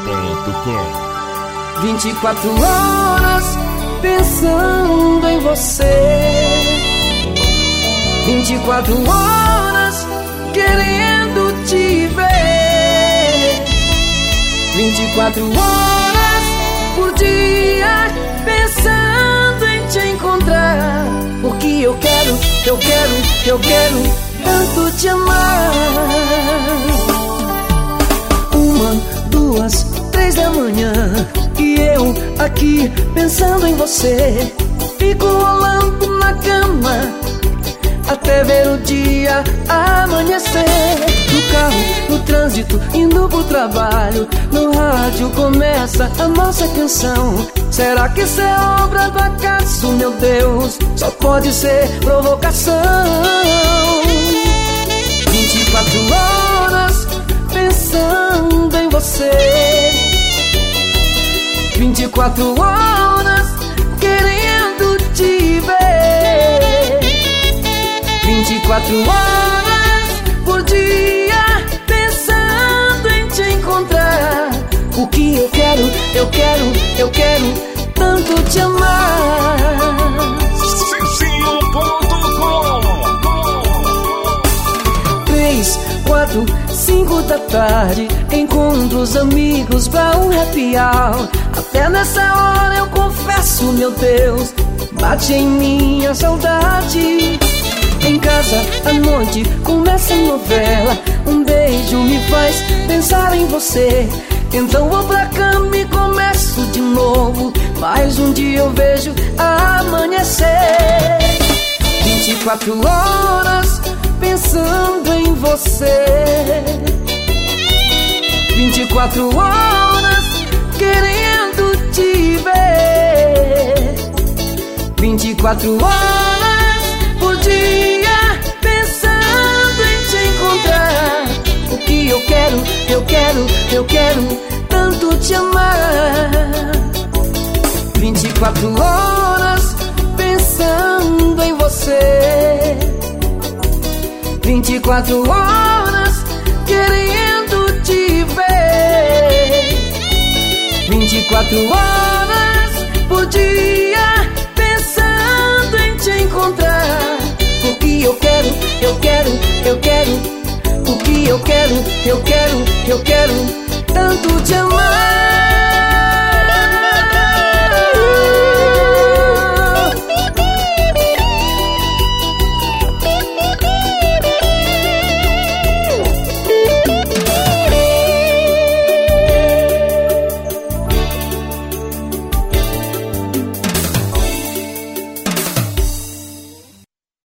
24 horas pensando em você, 24 horas querendo te ver, 24 horas por dia pensando em te encontrar. Porque eu quero tanto te amar. 1, 2, 3 da manhã e eu aqui pensando em você. Fico rolando na cama até ver o dia amanhecer. No carro, no trânsito, indo pro trabalho, no rádio começa a nossa canção. Será que isso é obra do acaso, meu Deus? Só pode ser provocação. 24 horas pensando em você, 24 horas querendo te ver, 24 horas por dia pensando em te encontrar. O que eu quero tanto te amar. Cicinho.com 3, 4, 5 da tarde, encontro os amigos pra um happy hour. Até nessa hora eu confesso, meu Deus, bate em mim a saudade. Em casa à noite começa a novela, um beijo me faz pensar em você. Então vou pra cama e começo de novo, mais um dia eu vejo amanhecer. 24 horas pensando em você, 24 horas querendo te ver, 24 horas por dia pensando em te encontrar. O que eu quero tanto te amar. 24 horas pensando em você, 24 horas querendo te ver, 24 horas por dia pensando em te encontrar. Porque eu quero o que eu quero tanto te amar.